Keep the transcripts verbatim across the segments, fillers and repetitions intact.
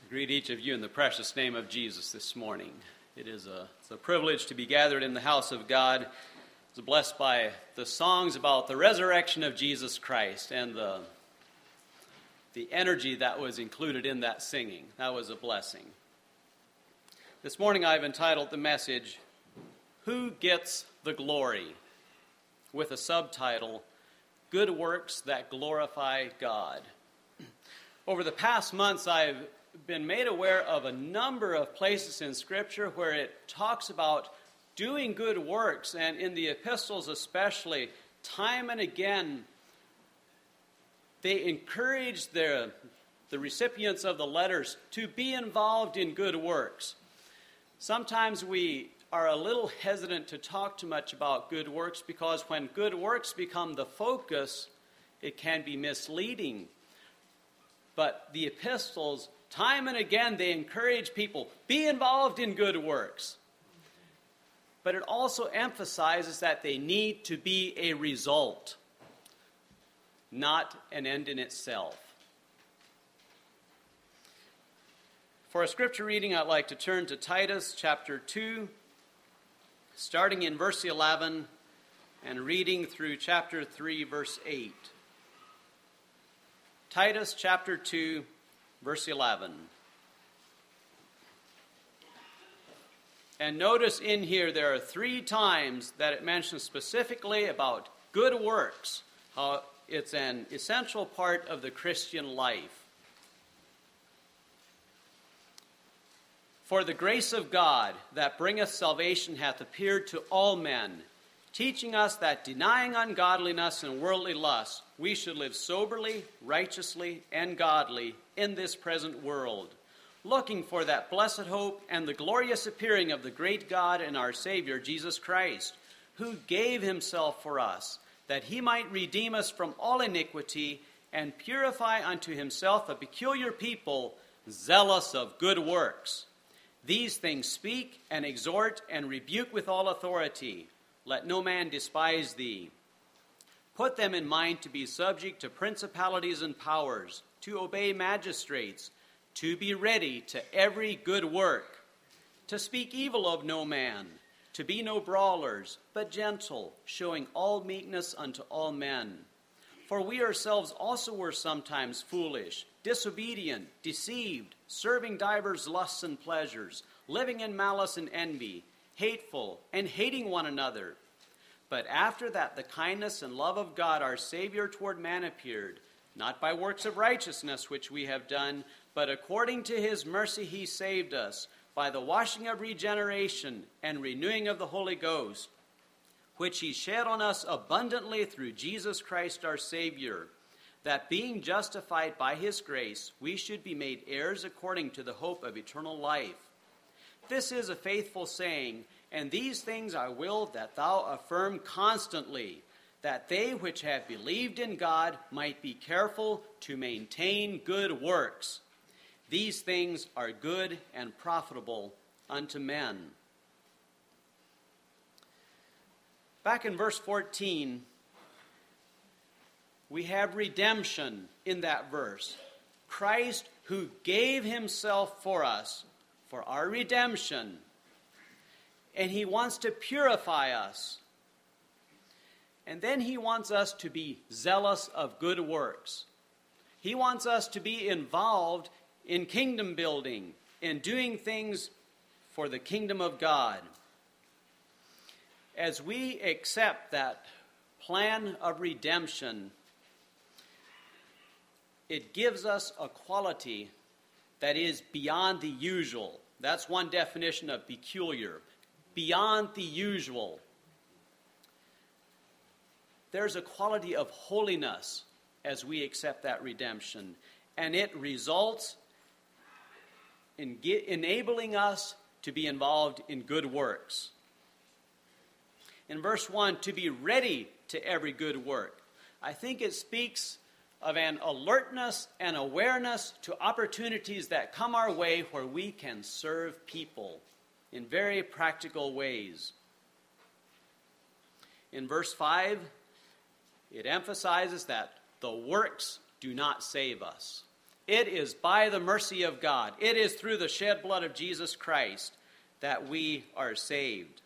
Greet each of you in the precious name of Jesus this morning. It is a, it's a privilege to be gathered in the house of God. It's blessed by the songs about the resurrection of Jesus Christ and the, the energy that was included in that singing. That was a blessing. This morning I've entitled the message, Who Gets the Glory? With a subtitle, Good Works That Glorify God. Over the past months, I've been made aware of a number of places in Scripture where it talks about doing good works, and in the epistles especially, time and again, they encourage their, the recipients of the letters to be involved in good works. Sometimes we are a little hesitant to talk too much about good works because when good works become the focus, it can be misleading. But the epistles, time and again, they encourage people, be involved in good works. But it also emphasizes that they need to be a result, not an end in itself. For a scripture reading, I'd like to turn to Titus chapter two, starting in verse eleven and reading through chapter three, verse eight. Titus chapter two, verse eleven. And notice in here there are three times that it mentions specifically about good works, how it's an essential part of the Christian life. For the grace of God that bringeth salvation hath appeared to all men, teaching us that denying ungodliness and worldly lust, we should live soberly, righteously, and godly in this present world, looking for that blessed hope and the glorious appearing of the great God and our Savior, Jesus Christ, who gave himself for us, that he might redeem us from all iniquity and purify unto himself a peculiar people, zealous of good works. These things speak and exhort and rebuke with all authority. Let no man despise thee. Put them in mind to be subject to principalities and powers, to obey magistrates, to be ready to every good work, to speak evil of no man, to be no brawlers, but gentle, showing all meekness unto all men. For we ourselves also were sometimes foolish, disobedient, deceived, serving divers lusts and pleasures, living in malice and envy, hateful, and hating one another. But after that the kindness and love of God our Savior toward man appeared, not by works of righteousness which we have done, but according to his mercy he saved us, by the washing of regeneration and renewing of the Holy Ghost, which he shed on us abundantly through Jesus Christ our Savior, that being justified by his grace, we should be made heirs according to the hope of eternal life. This is a faithful saying, and these things I will that thou affirm constantly, that they which have believed in God might be careful to maintain good works. These things are good and profitable unto men. Back in verse fourteen, we have redemption in that verse. Christ who gave himself for us, for our redemption, and he wants to purify us. And then he wants us to be zealous of good works. He wants us to be involved in kingdom building, in doing things for the kingdom of God. As we accept that plan of redemption, it gives us a quality that is beyond the usual. That's one definition of peculiar. Beyond the usual. There's a quality of holiness as we accept that redemption, and it results in ge- enabling us to be involved in good works. In verse one, to be ready to every good work. I think it speaks of an alertness and awareness to opportunities that come our way where we can serve people in very practical ways. In verse five, it emphasizes that the works do not save us. It is by the mercy of God. It is through the shed blood of Jesus Christ that we are saved.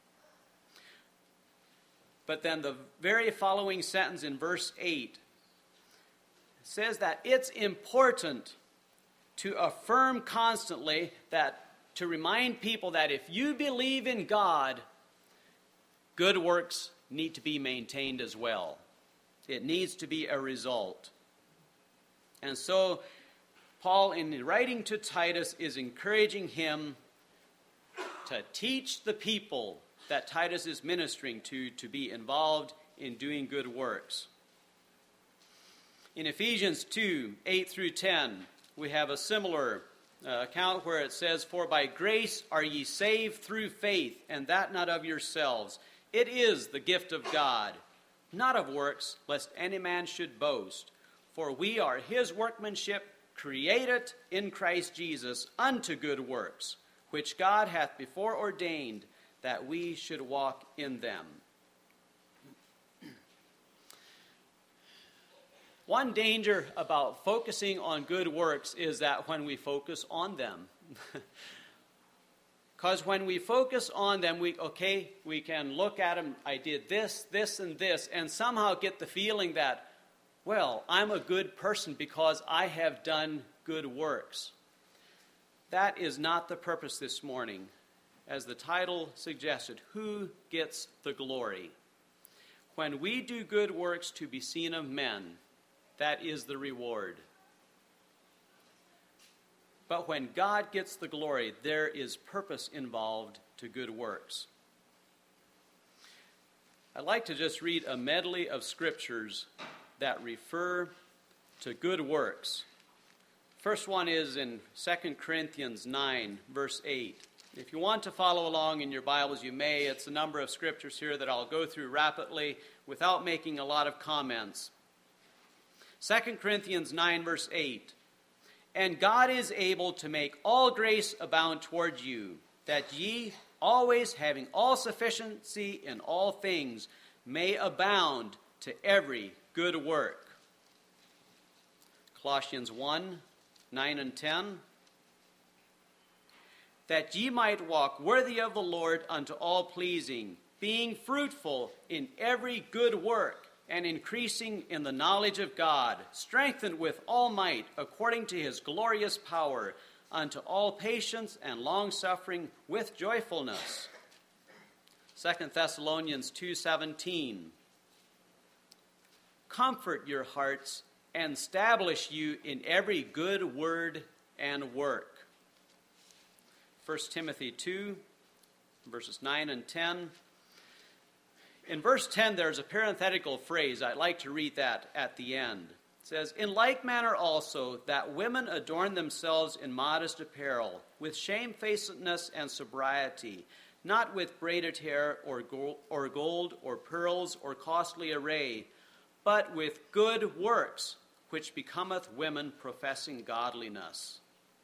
But then the very following sentence in verse eight says that it's important to affirm constantly, that to remind people that if you believe in God, good works need to be maintained as well. It needs to be a result. And so Paul, in writing to Titus, is encouraging him to teach the people that Titus is ministering to to be involved in doing good works. In Ephesians two, eight through ten, we have a similar uh, account where it says, "For by grace are ye saved through faith, and that not of yourselves. It is the gift of God, not of works, lest any man should boast. For we are his workmanship, created in Christ Jesus unto good works, which God hath before ordained that we should walk in them." One danger about focusing on good works is that when we focus on them, because when we focus on them, we okay, we can look at them, I did this, this, and this, and somehow get the feeling that, well, I'm a good person because I have done good works. That is not the purpose this morning. As the title suggested, who gets the glory? When we do good works to be seen of men, that is the reward. But when God gets the glory, there is purpose involved to good works. I'd like to just read a medley of scriptures that refer to good works. First one is in Second Corinthians nine, verse eight. If you want to follow along in your Bibles, you may. It's a number of scriptures here that I'll go through rapidly without making a lot of comments. Second Corinthians nine, verse eight. "And God is able to make all grace abound toward you, that ye, always having all sufficiency in all things, may abound to every good work." Colossians one, nine and ten. "That ye might walk worthy of the Lord unto all pleasing, being fruitful in every good work, and increasing in the knowledge of God, strengthened with all might, according to his glorious power, unto all patience and long-suffering with joyfulness." Second Thessalonians two seventeen. "Comfort your hearts and establish you in every good word and work." First Timothy two, verses nine and ten. In verse ten, there's a parenthetical phrase. I'd like to read that at the end. It says, "In like manner also, that women adorn themselves in modest apparel, with shamefacedness and sobriety, not with braided hair or gold or, gold, or pearls or costly array, but with good works, which becometh women professing godliness."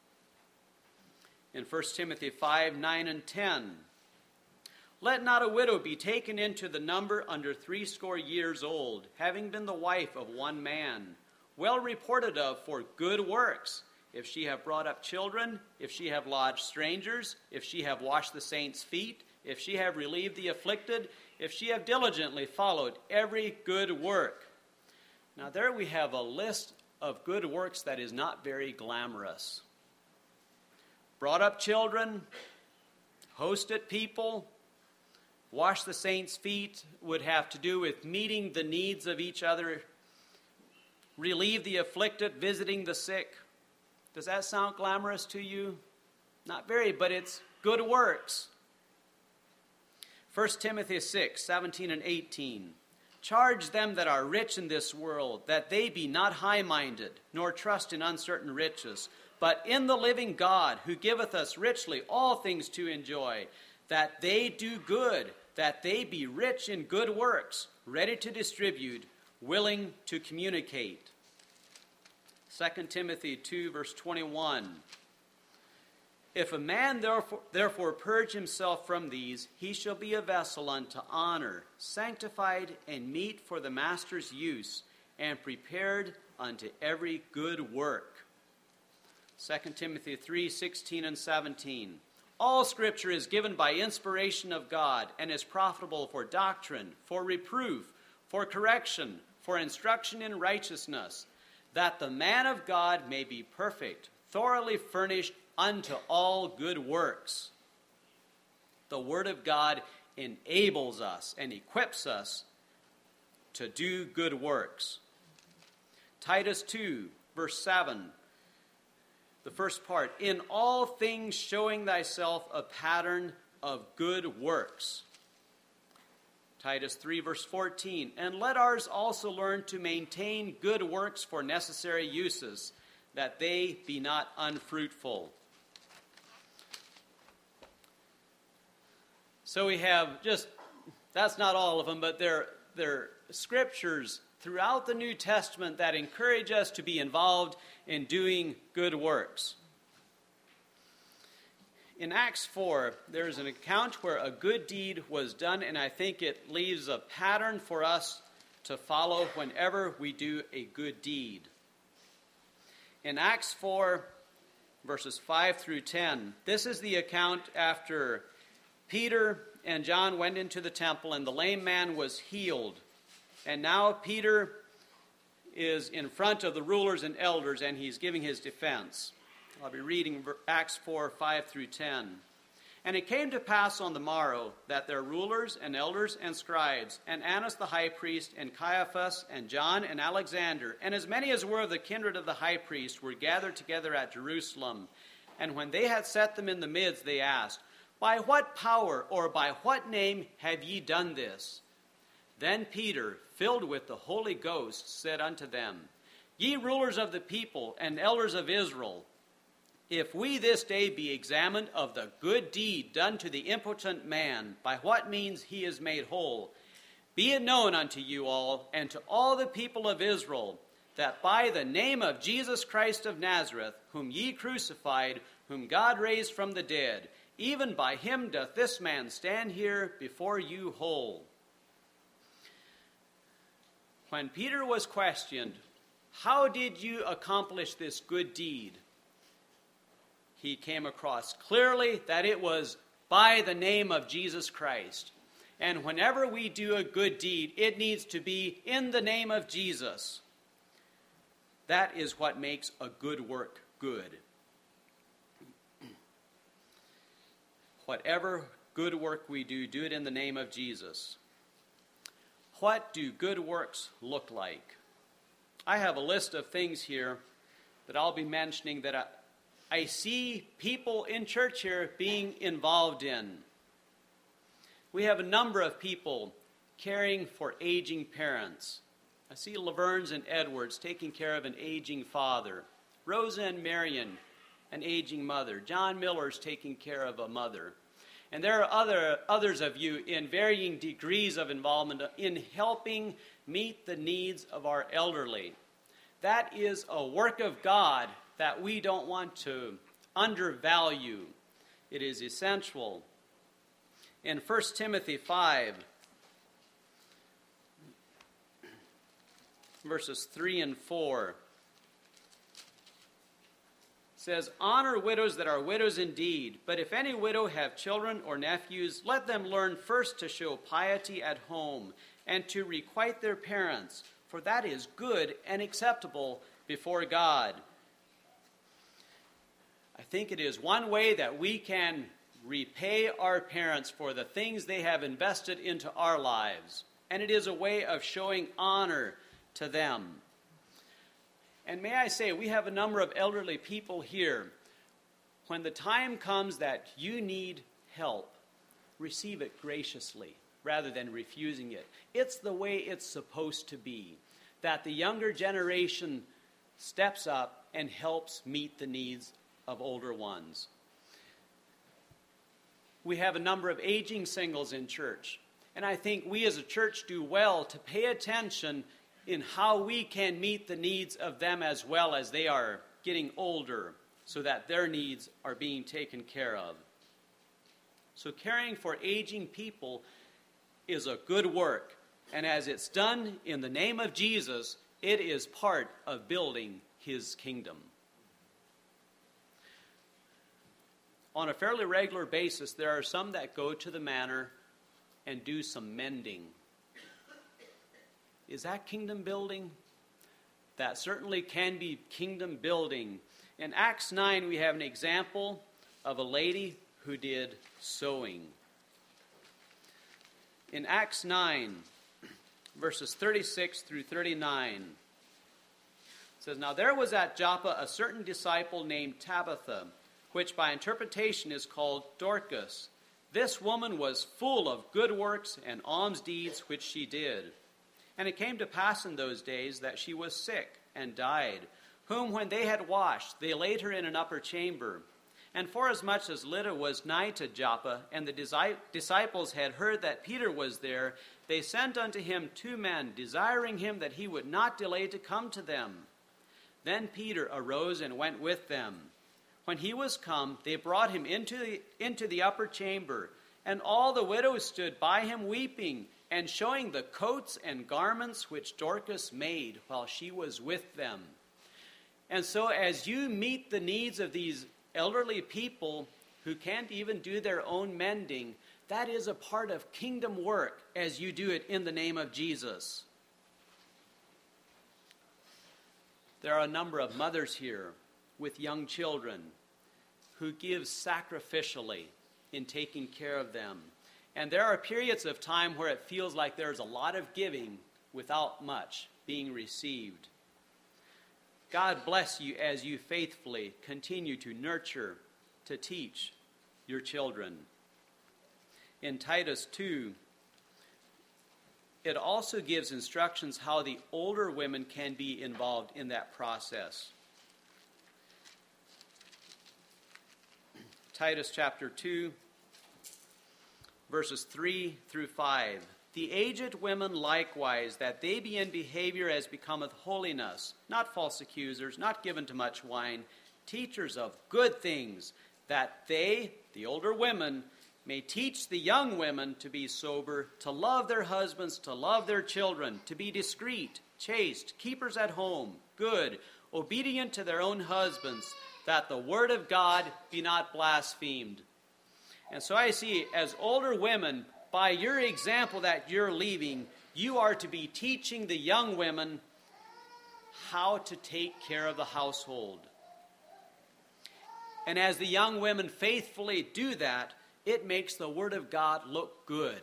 In First Timothy five, nine and ten, "Let not a widow be taken into the number under threescore years old, having been the wife of one man, well reported of for good works, if she have brought up children, if she have lodged strangers, if she have washed the saints' feet, if she have relieved the afflicted, if she have diligently followed every good work." Now there we have a list of good works that is not very glamorous. Brought up children, hosted people, wash the saints' feet would have to do with meeting the needs of each other, relieve the afflicted, visiting the sick. Does that sound glamorous to you? Not very, but it's good works. First Timothy six, seventeen and eighteen. "Charge them that are rich in this world, that they be not high-minded, nor trust in uncertain riches, but in the living God, who giveth us richly all things to enjoy, that they do good, that they be rich in good works, ready to distribute, willing to communicate." Second Timothy two, verse twenty-one. "If a man therefore, therefore purge himself from these, he shall be a vessel unto honor, sanctified and meet for the master's use, and prepared unto every good work." Second Timothy three sixteen and seventeen. All Scripture is given by inspiration of God and is profitable for doctrine, for reproof, for correction, for instruction in righteousness, that the man of God may be perfect, thoroughly furnished unto all good works. The Word of God enables us and equips us to do good works. Titus two, verse seven. The first part, in all things showing thyself a pattern of good works. Titus three, verse fourteen, and let ours also learn to maintain good works for necessary uses, that they be not unfruitful. So we have just, that's not all of them, but they're, they're scriptures throughout the New Testament that encourage us to be involved in doing good works. In Acts four, there's an account where a good deed was done, and I think it leaves a pattern for us to follow whenever we do a good deed. In Acts four, verses five through ten, this is the account after Peter and John went into the temple and the lame man was healed. And now Peter is in front of the rulers and elders, and he's giving his defense. I'll be reading Acts four, five through ten. And it came to pass on the morrow that their rulers and elders and scribes, and Annas the high priest, and Caiaphas, and John, and Alexander, and as many as were of the kindred of the high priest, were gathered together at Jerusalem. And when they had set them in the midst, they asked, By what power or by what name have ye done this? Then Peter, filled with the Holy Ghost, said unto them, Ye rulers of the people and elders of Israel, if we this day be examined of the good deed done to the impotent man, by what means he is made whole, be it known unto you all and to all the people of Israel, that by the name of Jesus Christ of Nazareth, whom ye crucified, whom God raised from the dead, even by him doth this man stand here before you whole. When Peter was questioned, how did you accomplish this good deed? He came across clearly that it was by the name of Jesus Christ. And whenever we do a good deed, it needs to be in the name of Jesus. That is what makes a good work good. Whatever good work we do, do it in the name of Jesus. What do good works look like? I have a list of things here that I'll be mentioning that I, I see people in church here being involved in. We have a number of people caring for aging parents. I see Laverns and Edwards taking care of an aging father. Rosa and Marion, an aging mother. John Miller's taking care of a mother. And there are other others of you in varying degrees of involvement in helping meet the needs of our elderly. That is a work of God that we don't want to undervalue. It is essential. In First Timothy five, verses three and four, says, Honor widows that are widows indeed, but if any widow have children or nephews, let them learn first to show piety at home, and to requite their parents, for that is good and acceptable before God. I think it is one way that we can repay our parents for the things they have invested into our lives, and it is a way of showing honor to them. And may I say, we have a number of elderly people here. When the time comes that you need help, receive it graciously rather than refusing it. It's the way it's supposed to be, that the younger generation steps up and helps meet the needs of older ones. We have a number of aging singles in church, and I think we as a church do well to pay attention in how we can meet the needs of them as well as they are getting older, so that their needs are being taken care of. So caring for aging people is a good work, and as it's done in the name of Jesus, it is part of building his kingdom. on a fairly regular basis, there are some that go to the manor and do some mending. Is that kingdom building? That certainly can be kingdom building. In Acts nine, we have an example of a lady who did sewing. In Acts nine, verses thirty-six through thirty-nine, it says, "Now there was at Joppa a certain disciple named Tabitha, which by interpretation is called Dorcas. This woman was full of good works and alms deeds which she did. And it came to pass in those days that she was sick and died, whom when they had washed, they laid her in an upper chamber. And forasmuch as Lydda was nigh to Joppa, and the disciples had heard that Peter was there, they sent unto him two men, desiring him that he would not delay to come to them. Then Peter arose and went with them. When he was come, they brought him into the, into the upper chamber, and all the widows stood by him weeping, and showing the coats and garments which Dorcas made while she was with them." And so as you meet the needs of these elderly people who can't even do their own mending, that is a part of kingdom work as you do it in the name of Jesus. There are a number of mothers here with young children who give sacrificially in taking care of them. And there are periods of time where it feels like there's a lot of giving without much being received. God bless you as you faithfully continue to nurture, to teach your children. In Titus two, it also gives instructions how the older women can be involved in that process. Titus chapter two, verses three through five. "The aged women likewise, that they be in behavior as becometh holiness, not false accusers, not given to much wine, teachers of good things, that they," the older women, "may teach the young women to be sober, to love their husbands, to love their children, to be discreet, chaste, keepers at home, good, obedient to their own husbands, that the word of God be not blasphemed." And so I see, as older women, by your example that you're leaving, you are to be teaching the young women how to take care of the household. And as the young women faithfully do that, it makes the Word of God look good.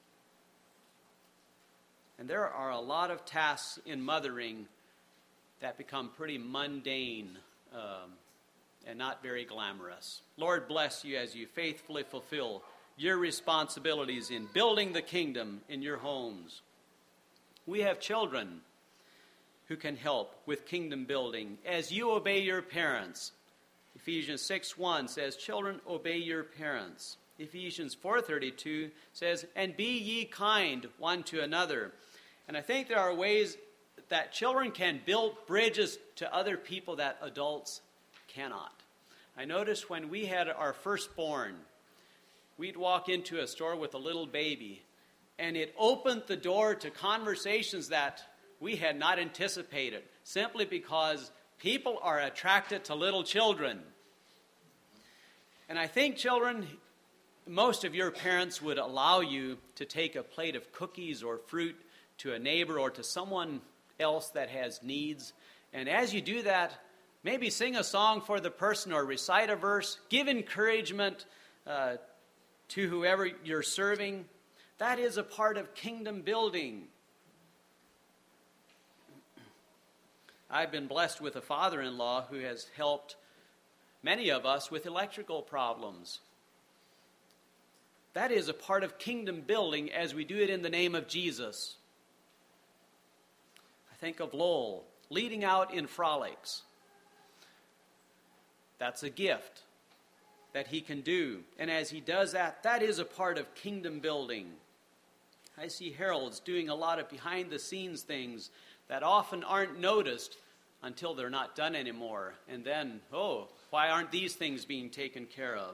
And there are a lot of tasks in mothering that become pretty mundane um, and not very glamorous. Lord bless you as you faithfully fulfill your responsibilities in building the kingdom in your homes. We have children who can help with kingdom building as you obey your parents. Ephesians six one says, "Children, obey your parents." Ephesians four thirty-two says, "And be ye kind one to another." And I think there are ways that children can build bridges to other people that adults cannot. I noticed when we had our firstborn, we'd walk into a store with a little baby, and it opened the door to conversations that we had not anticipated, simply because people are attracted to little children. And I think, children, most of your parents would allow you to take a plate of cookies or fruit to a neighbor or to someone else that has needs. And as you do that, maybe sing a song for the person or recite a verse, give encouragement uh, to whoever you're serving. That is a part of kingdom building. I've been blessed with a father-in-law who has helped many of us with electrical problems. That is a part of kingdom building as we do it in the name of Jesus. I think of Lowell leading out in frolics. That's a gift that he can do. And as he does that, that is a part of kingdom building. I see Harold's doing a lot of behind-the-scenes things that often aren't noticed until they're not done anymore. And then, oh, why aren't these things being taken care of?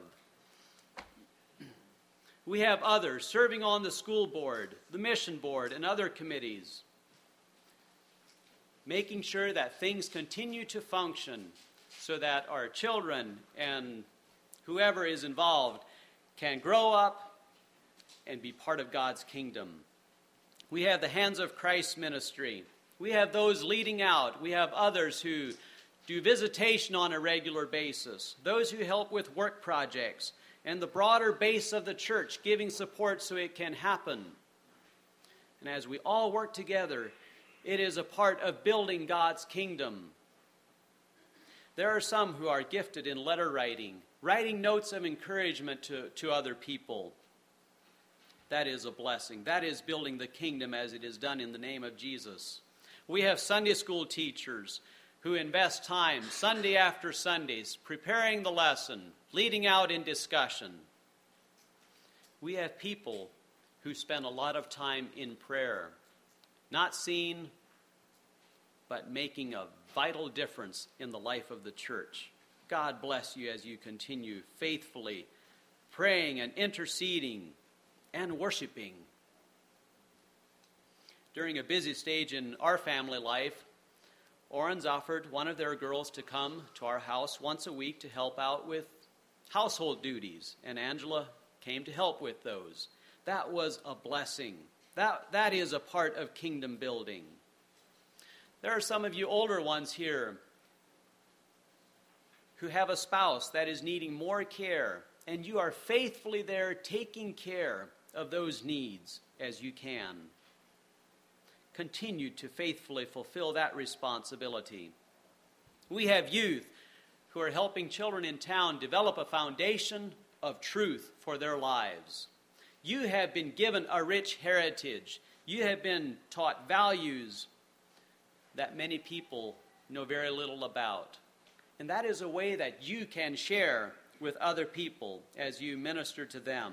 We have others serving on the school board, the mission board, and other committees, making sure that things continue to function so that our children and whoever is involved, can grow up and be part of God's kingdom. We have the Hands of Christ ministry. We have those leading out. We have others who do visitation on a regular basis, those who help with work projects, and the broader base of the church giving support so it can happen. And as we all work together, it is a part of building God's kingdom. There are some who are gifted in letter writing, writing notes of encouragement to, to other people. That is a blessing. That is building the kingdom as it is done in the name of Jesus. We have Sunday school teachers who invest time, Sunday after Sundays, preparing the lesson, leading out in discussion. We have people who spend a lot of time in prayer, not seen, but making a vital difference in the life of the church. God bless you as you continue faithfully praying and interceding and worshiping. During a busy stage in our family life, Oran's offered one of their girls to come to our house once a week to help out with household duties, and Angela came to help with those. That was a blessing. That, that is a part of kingdom building. There are some of you older ones here who have a spouse that is needing more care, and you are faithfully there taking care of those needs as you can. Continue to faithfully fulfill that responsibility. We have youth who are helping children in town develop a foundation of truth for their lives. You have been given a rich heritage. You have been taught values that many people know very little about. And that is a way that you can share with other people as you minister to them.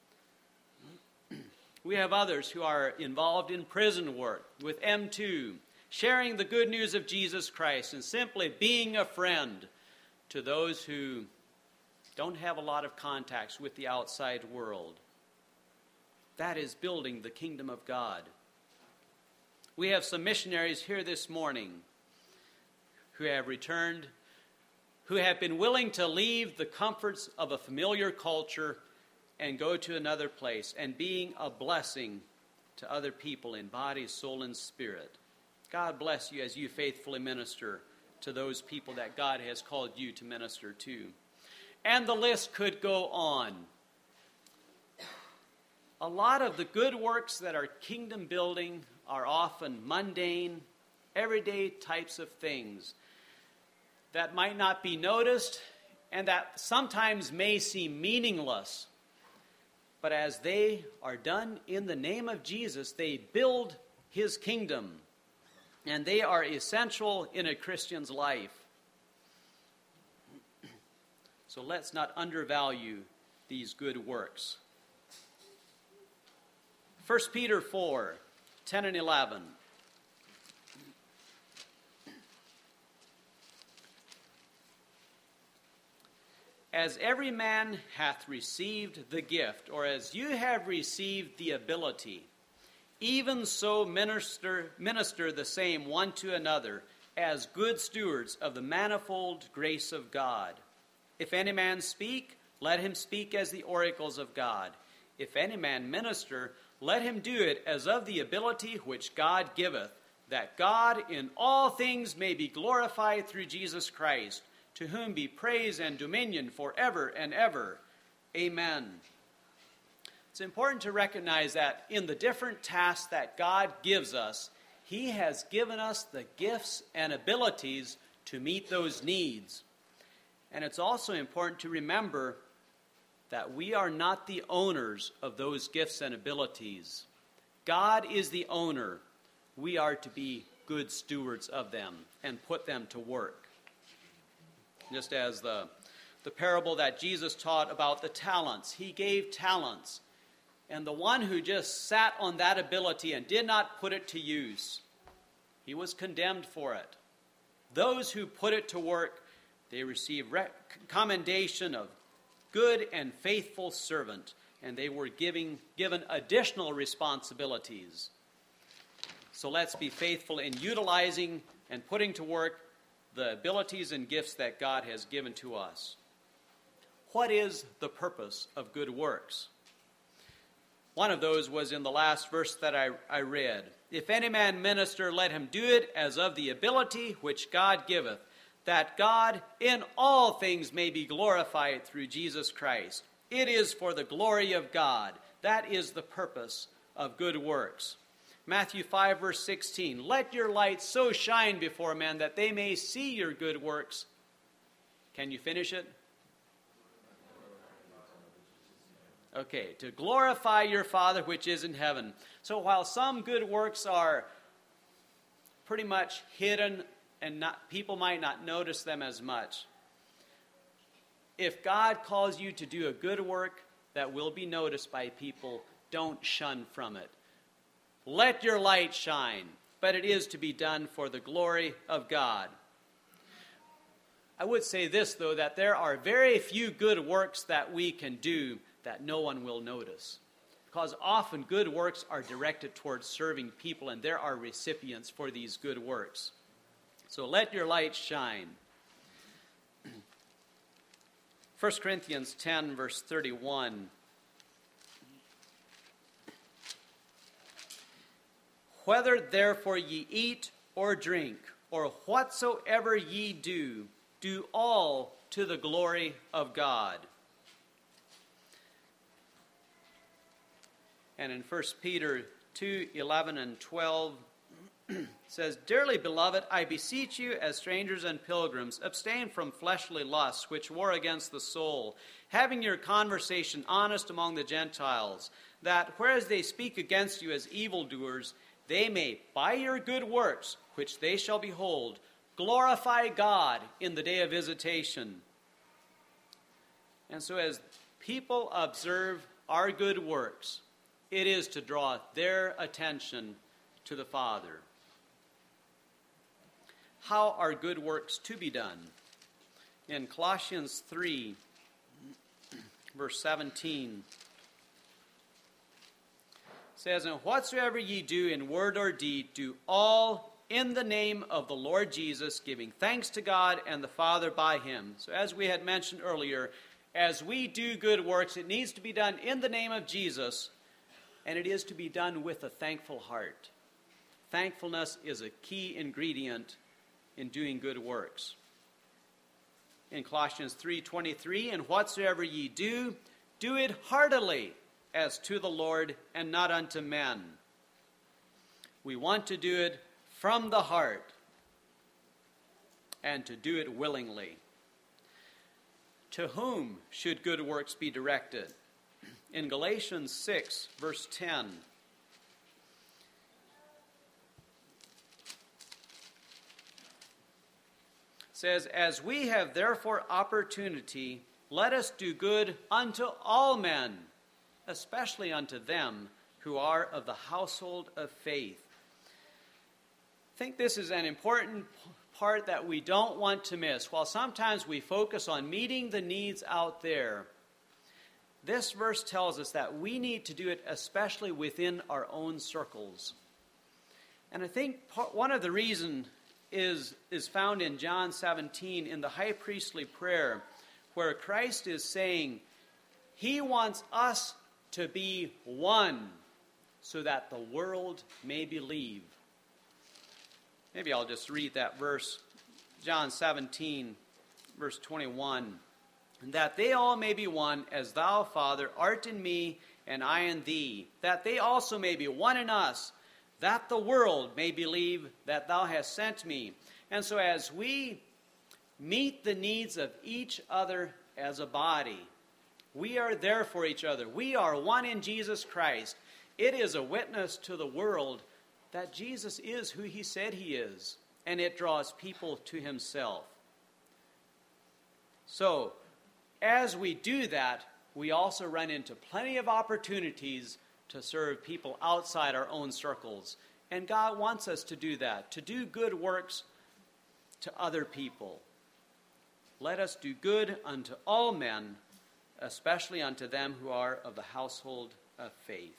We have others who are involved in prison work with M two, sharing the good news of Jesus Christ and simply being a friend to those who don't have a lot of contacts with the outside world. That is building the kingdom of God. We have some missionaries here this morning who have returned, who have been willing to leave the comforts of a familiar culture and go to another place, and being a blessing to other people in body, soul, and spirit. God bless you as you faithfully minister to those people that God has called you to minister to. And the list could go on. A lot of the good works that are kingdom building are often mundane, everyday types of things that might not be noticed and that sometimes may seem meaningless. But as they are done in the name of Jesus, they build his kingdom, and they are essential in a Christian's life. So let's not undervalue these good works. First Peter four, ten and eleven. As every man hath received the gift, or as you have received the ability, even so minister, minister the same one to another, as good stewards of the manifold grace of God. If any man speak, let him speak as the oracles of God. If any man minister, let him do it as of the ability which God giveth, that God in all things may be glorified through Jesus Christ, to whom be praise and dominion forever and ever. Amen. It's important to recognize that in the different tasks that God gives us, he has given us the gifts and abilities to meet those needs. And it's also important to remember that we are not the owners of those gifts and abilities. God is the owner. We are to be good stewards of them and put them to work. Just as the, the parable that Jesus taught about the talents. He gave talents. And the one who just sat on that ability and did not put it to use, he was condemned for it. Those who put it to work, they receive rec- commendation of good and faithful servant, and they were giving, given additional responsibilities. So let's be faithful in utilizing and putting to work the abilities and gifts that God has given to us. what is the purpose of good works? One of those was in the last verse that I, I read. If any man minister, let him do it as of the ability which God giveth, that God in all things may be glorified through Jesus Christ. It is for the glory of God. That is the purpose of good works. Matthew five, verse sixteen, let your light so shine before men that they may see your good works. Can you finish it? Okay, to glorify your Father which is in heaven. So while some good works are pretty much hidden and not, people might not notice them as much, if God calls you to do a good work that will be noticed by people, don't shun from it. Let your light shine, but it is to be done for the glory of God. I would say this, though, that there are very few good works that we can do that no one will notice. Because often good works are directed towards serving people, and there are recipients for these good works. So let your light shine. First Corinthians ten, verse thirty-one. Whether therefore ye eat or drink, or whatsoever ye do, do all to the glory of God. And in First Peter two, eleven and twelve, it says, Dearly beloved, I beseech you, as strangers and pilgrims, abstain from fleshly lusts, which war against the soul, having your conversation honest among the Gentiles, that whereas they speak against you as evildoers, they may, by your good works, which they shall behold, glorify God in the day of visitation. And so as people observe our good works, it is to draw their attention to the Father. How are good works to be done? In Colossians three, verse seventeen, it says, And whatsoever ye do in word or deed, do all in the name of the Lord Jesus, giving thanks to God and the Father by him. So as we had mentioned earlier, as we do good works, it needs to be done in the name of Jesus, and it is to be done with a thankful heart. Thankfulness is a key ingredient in doing good works. In Colossians three twenty-three, And whatsoever ye do, do it heartily, as to the Lord and not unto men. We want to do it from the heart and to do it willingly. To whom should good works be directed? In Galatians six, verse ten, says, As we have therefore opportunity, let us do good unto all men, especially unto them who are of the household of faith. I think this is an important part that we don't want to miss. While sometimes we focus on meeting the needs out there, this verse tells us that we need to do it especially within our own circles. And I think part, one of the reasons is, is found in John seventeen in the high priestly prayer, where Christ is saying he wants us to be one so that the world may believe. Maybe I'll just read that verse, John seventeen, verse twenty-one. And that they all may be one, as thou, Father, art in me, and I in thee, that they also may be one in us, that the world may believe that thou hast sent me. And so as we meet the needs of each other as a body, we are there for each other. We are one in Jesus Christ. It is a witness to the world that Jesus is who he said he is, and it draws people to himself. So, as we do that, we also run into plenty of opportunities to serve people outside our own circles. And God wants us to do that, to do good works to other people. Let us do good unto all men, especially unto them who are of the household of faith.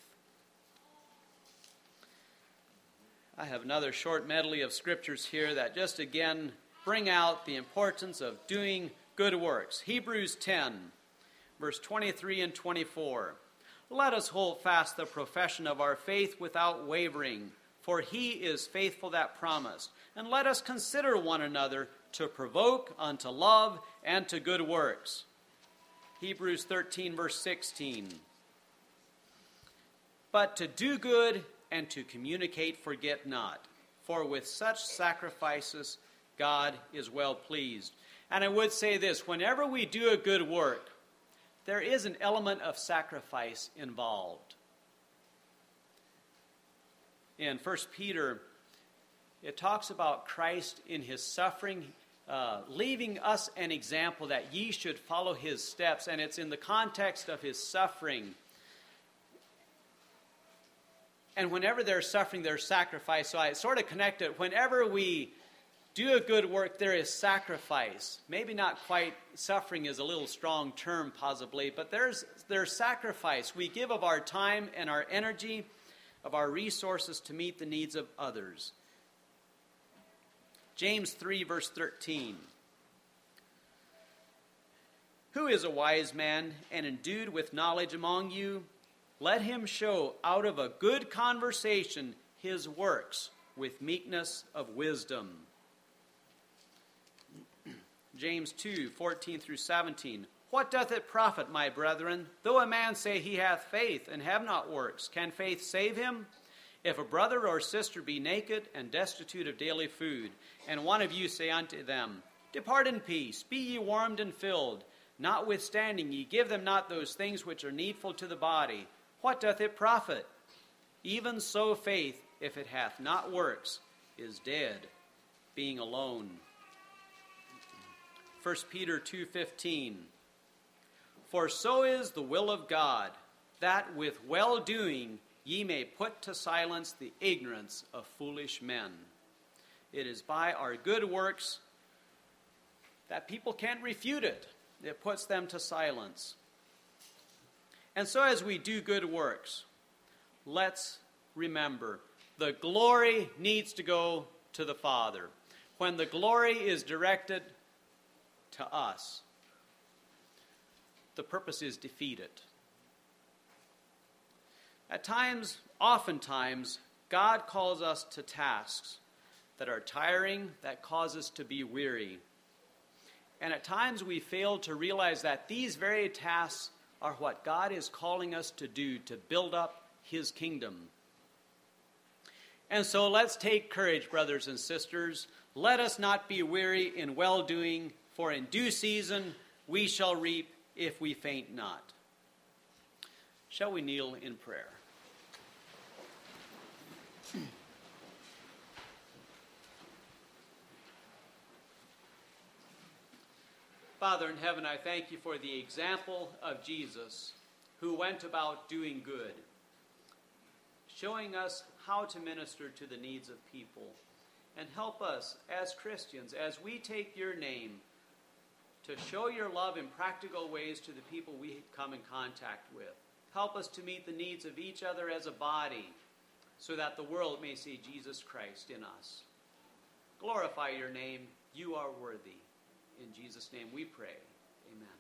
I have another short medley of scriptures here that just again bring out the importance of doing good works. Hebrews ten, verse twenty-three and twenty-four. Let us hold fast the profession of our faith without wavering, for he is faithful that promised. And let us consider one another to provoke unto love and to good works. Hebrews thirteen, verse sixteen. But to do good and to communicate forget not, for with such sacrifices God is well pleased. And I would say this, whenever we do a good work, there is an element of sacrifice involved. In First Peter, it talks about Christ in his suffering, uh, leaving us an example that ye should follow his steps. And it's in the context of his suffering. And whenever there's suffering, there's sacrifice. So I sort of connect it. Whenever we do a good work, there is sacrifice. Maybe not quite, suffering is a little strong term possibly, but there's, there's sacrifice. We give of our time and our energy, of our resources to meet the needs of others. James three, verse thirteen. Who is a wise man and endued with knowledge among you? Let him show out of a good conversation his works with meekness of wisdom. James two, fourteen through seventeen. What doth it profit, my brethren, though a man say he hath faith and have not works? Can faith save him? If a brother or sister be naked and destitute of daily food, and one of you say unto them, Depart in peace, be ye warmed and filled, notwithstanding ye give them not those things which are needful to the body, what doth it profit? Even so faith, if it hath not works, is dead, being alone. First Peter two fifteen. For so is the will of God, that with well-doing ye may put to silence the ignorance of foolish men. It is by our good works that people can't refute it. It puts them to silence. And so as we do good works, let's remember the glory needs to go to the Father. When the glory is directed to us, the purpose is defeated. At times, oftentimes, God calls us to tasks that are tiring, that cause us to be weary. And at times we fail to realize that these very tasks are what God is calling us to do to build up his kingdom. And so let's take courage, brothers and sisters. Let us not be weary in well-doing, for in due season we shall reap if we faint not. Shall we kneel in prayer? Father in heaven, I thank you for the example of Jesus, who went about doing good, showing us how to minister to the needs of people. And help us as Christians, as we take your name, to show your love in practical ways to the people we come in contact with. Help us to meet the needs of each other as a body, so that the world may see Jesus Christ in us. Glorify your name. You are worthy. In Jesus' name we pray. Amen.